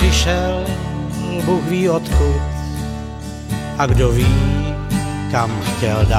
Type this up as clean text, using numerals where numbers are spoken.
přišel, Bůh ví odkud a kdo ví, kam chtěl dál.